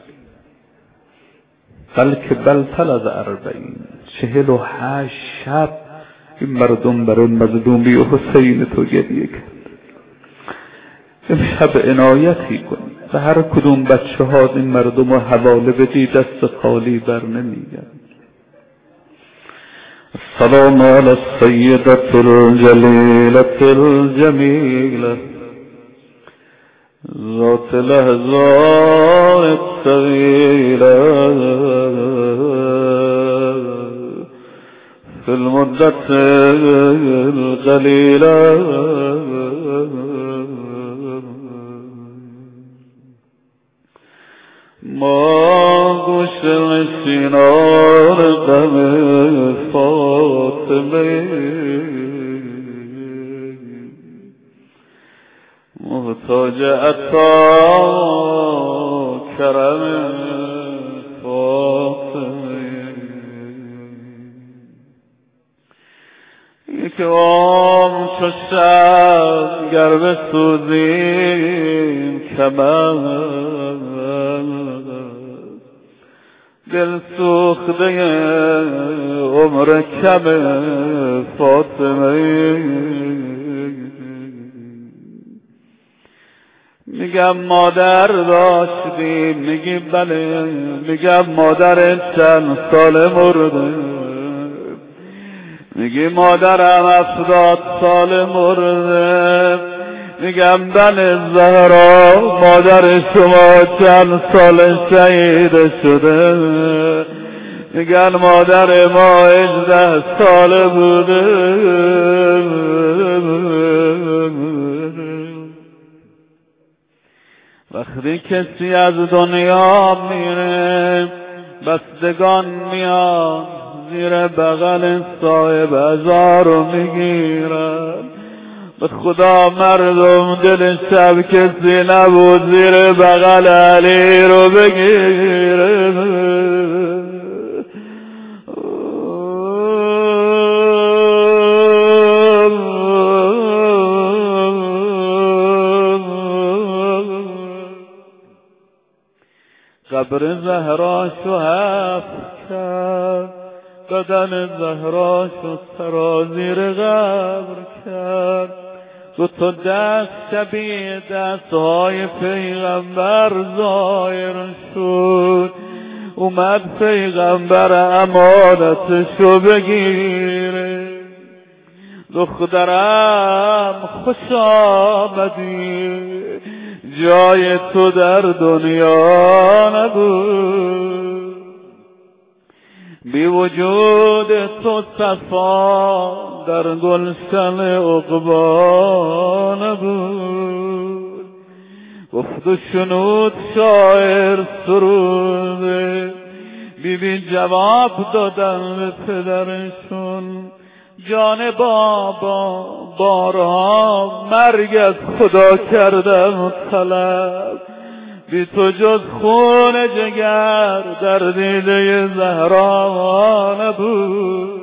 بلکه بلتر از اربعین، چهل و هشت شب این مردم برای مظلومی و حسین تو گریه کرد. امشب عنایتی کنی و هر کدوم بچه ها این مردم رو حواله بدی، دست خالی بر نمیگن. السلام علی السیدة الجلیلة الجمیلة ذات لحظات الطویلة فی المدة القلیلة ما گوش نشینان غم فاطمه محتاج عطا کرم فاطمه. یک عمر چو شب گر بسوزیم کمر، دل سوخته عمر کم فاطمه. میگم مادر داشتیم، میگی بله، میگم مادر چند سال مرده، میگی مادرم هفتاد سال مرده، میگم بله زهرا مادر شما چند سال شهید شده، میگن مادر ما هجده سال بوده. وقتی کسی از دنیا میره بستگان میاد زیر بغل صاحب ازارو میگیرن. به خدا مردم دل شب کسی نبود زیر بغل علی رو بگیره. قبر زهراشو حفظ کرد، بدن زهراشو سرازیر قبر کرد. دو تا دست شبیه دستهای پیغمبر ظاهر شد. اومد پیغمبر امانتشو بگیره. دخترم خوش آمدی، جای تو در دنیا نبود. بی وجود تو صفا در گلشن عقبا نبود. گفت و شنود شاعر سروده، بی بی جواب دادن به پدرشون. جان بابا بارها مرگ از خدا کردم طلب، بی تو جز خون جگر در دیده زهرا نبود.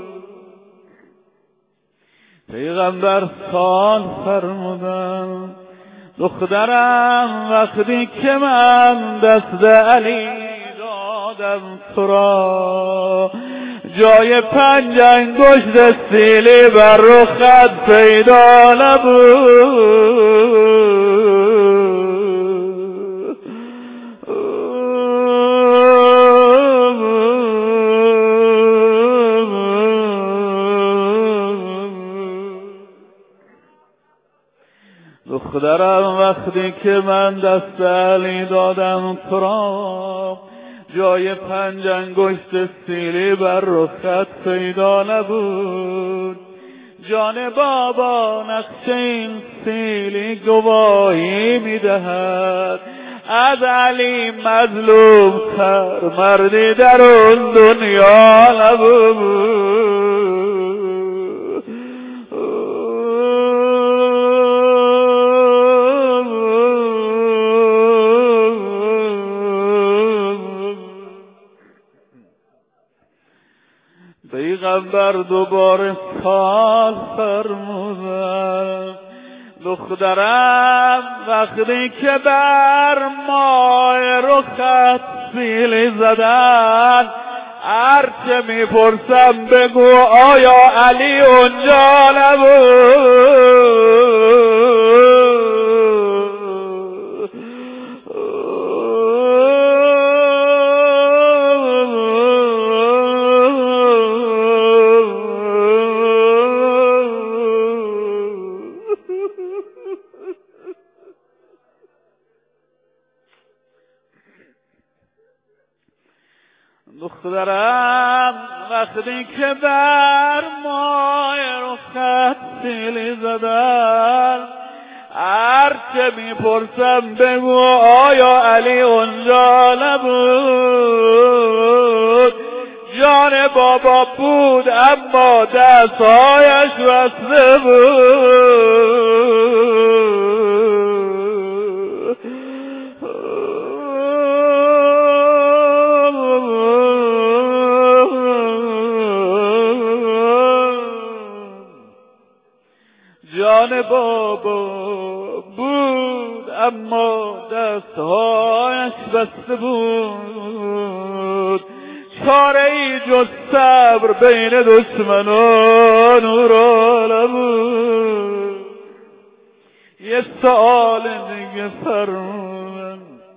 پیغمبر سال فرمودن دخترم وقتی که من دست علی دادم تو را، جای پنج انگشت سیلی بر رخت پیدا نبود. دخترم وقتی که من دست علی دادم تو را، جای پنج انگشت سیلی بر رخت پیدا نبود. جان بابا نقش این سیلی گواهی میدهد از علی مظلوم تر مردی در اون دنیا نبود. پیغمبر دوباره سال فرمودن دخترم وقتی که بر ماه رخت سیلی زدن، هرچه میپرسم بگو آیا علی اونجا نبود؟ دخترم وقتی که بر ماه رخت سیلی زدن، هرچه میپرسم بگو آیا علی اونجا نبود؟ جان بابا بود اما دستهایش بسته بود. جان بابا بود اما دستهایش بسته بود. چاره ای جز صبر بین دشمنان او را نبود. یه سؤال دیگه فرمودن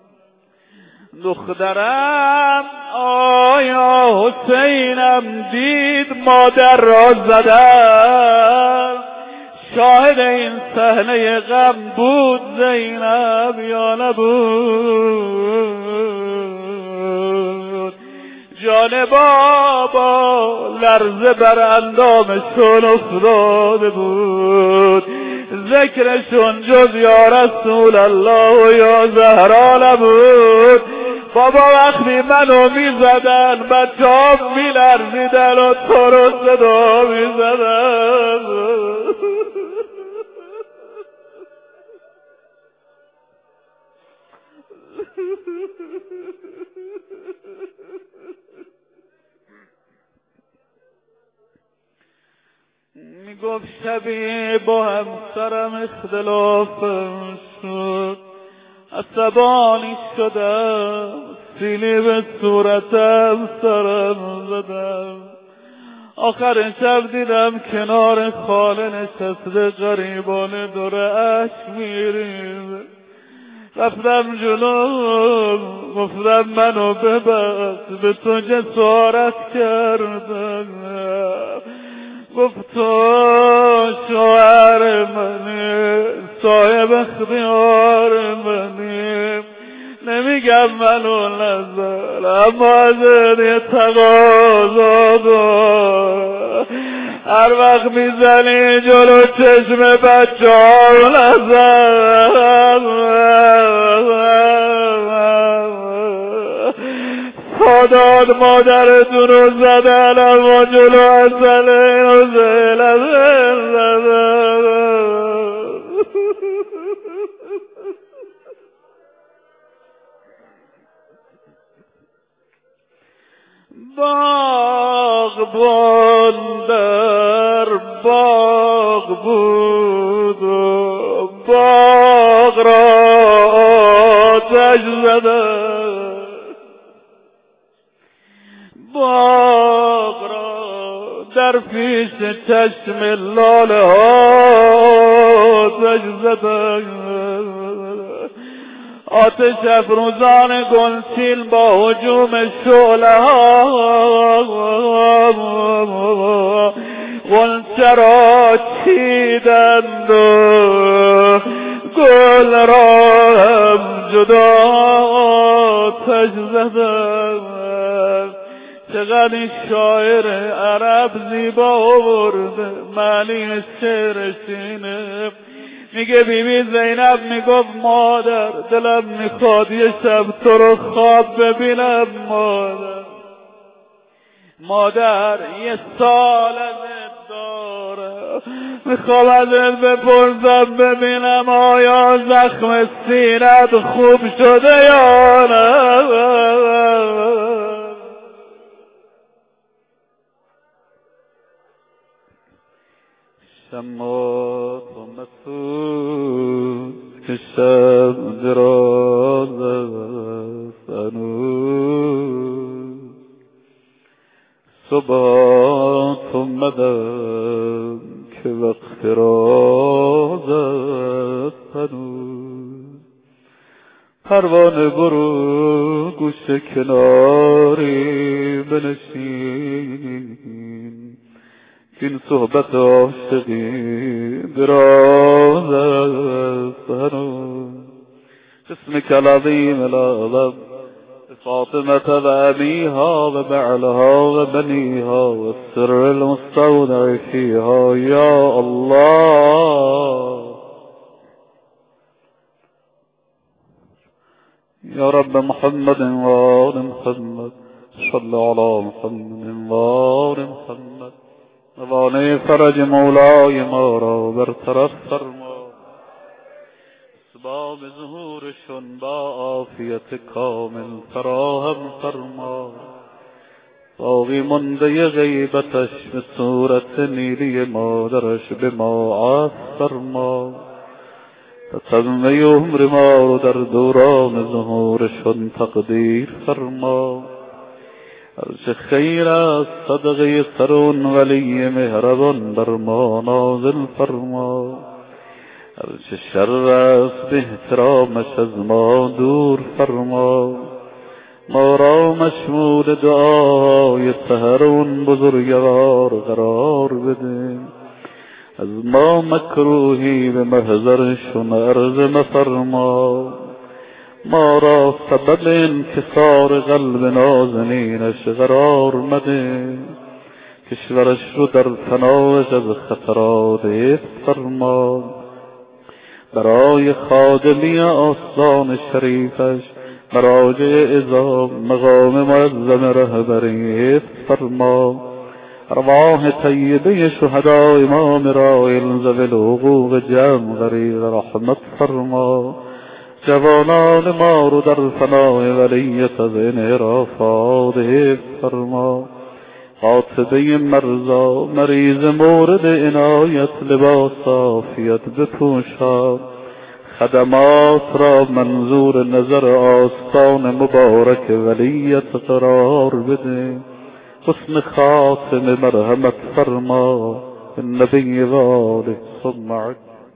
دخترم آیا حسینم دید مادر را زدن؟ شاهد این صحنه غم بود زینب یا نبود؟ جان بابا لرزه بر اندامشون افتاده بود. ذکرشون جز یا رسول الله و یا زهرا نبود. بابا وقتی منو میزدن بچه ها میلرزیدن و تو رو صدا میزدن. میگفت شبیه با همسرم اختلافم شد، عصبانی شدم، سیلی به صورتم سرم زدم. آخر شب دیدم کنار خاله نشسته غریبانه دور اشک میریم. رفتم جلو گفتم منو ببخش به تو جسارت کردم. گفت تو شوهر منی، صاحب اختیار منی، نمیگم منو نزل اما ازت یه تقاضا دار، هر وقت میزنی جلو چشم بچه ها نزل. خداد مادرتون رو زدن اما جلو اصل اینو زلزل. باغبان در باغ بود و باغ را آتش زدن، باغ را در پیش چشم لاله ها آتش زدن. آتش افروزان گلچین با هجوم شعله ها غنچه را چیدند و گل را هم جدا آتش زدند. چقدر این شاعر عرب زیبا آورده، معنی شعرش اینه. میگه بیبی زینب میگفت مادر دلم میخواد یه شب تو رو خواب ببینم مادر. مادر یه سال ازت داره، میخوام ازت بپرسم ببینم آیا زخم سینت خوب شده یا نه. شمات و مسود که شب دراز است هنوز، صبحات اومدم که وقت راز است هنوز. پروانه برو گوشه کناری بنشین، این صحبت عاشقی دراز است هنوز. اسمك العظيم الأعظم فاطمة وأبيها وبعلها وبنيها والسر المستودع فيها يا الله. يا رب محمد وآل محمد صل على محمد وآل محمد. موانع فرج مولای ما را برطرف فرما، اسباب ظهورشون با عافیت کامل فراهم فرما. باقی منده غیبتش به صورت نیلی مادرش به ما عفو فرما. تتمه عمر ما رو در دوران ظهورشون تقدیر فرما. هرچه خیر است صدقه سرون ولی مهربان بر ما نازل فرما. هرچه شر است به احترامش از ما دور فرما. ما را مشمول دعای سحر اون بزرگوار قرار بده. از ما مکروهی به محضرشون عرض مفرما. ما را سبب انکسار قلب نازنینش قرار مده. کشورش رو در پناهش از خطرات حفظ فرما. برای خادمی آستان شریفش مراجع ازام مقام معظم رهبریت فرما. ارواح طیبه شهداء امام رائل ذوی الحقوق جمع غریق رحمت فرما. جوانان ما رو در فنای ولیت از انحرافات حفظ فرما. قاطبه مرزا مریض مورد عنایت لباس عافیت بپوشان. خدمات را منظور نظر آستان مبارک ولیت قرار بده. حسن خاتم مرحمت فرما. النبی و آله ثم